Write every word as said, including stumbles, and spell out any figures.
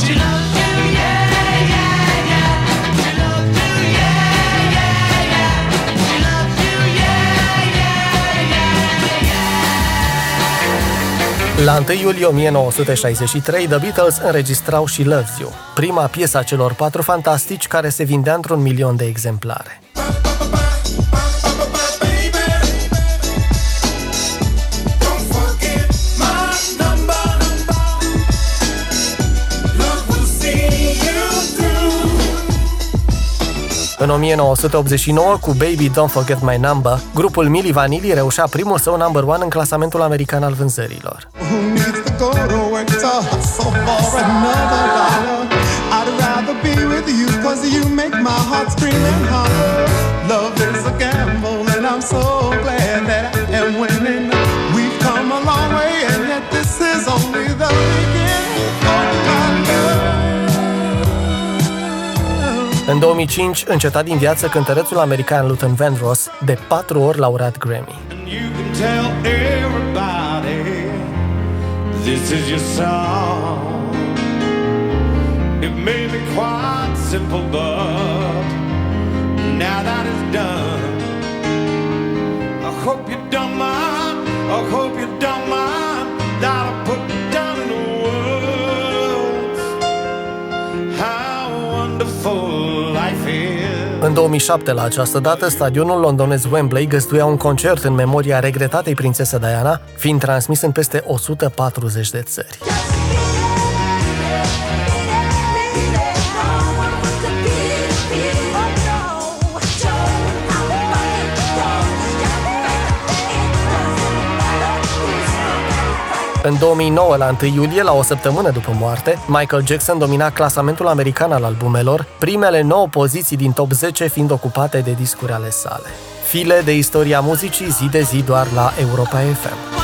La întâi iulie o mie nouă sute șaizeci și trei, The Beatles înregistrau She Loves You, prima piesă a celor patru fantastici care se vindea într-un milion de exemplare. În o mie nouă sute optzeci și nouă, cu Baby Don't Forget My Number, grupul Milli Vanilli reușea primul său number one în clasamentul american al vânzărilor. În două mii cinci, înceta din viață cântărețul american Luther Vandross, de patru ori laureat Grammy. În două mii șapte, la această dată, stadionul londonez Wembley găzduia un concert în memoria regretatei prințese Diana, fiind transmis în peste o sută patruzeci de țări. În două mii nouă, la întâi iulie, la o săptămână după moarte, Michael Jackson domina clasamentul american al albumelor, primele nouă poziții din top zece fiind ocupate de discuri ale sale. File de istoria muzicii zi de zi doar la Europa F M.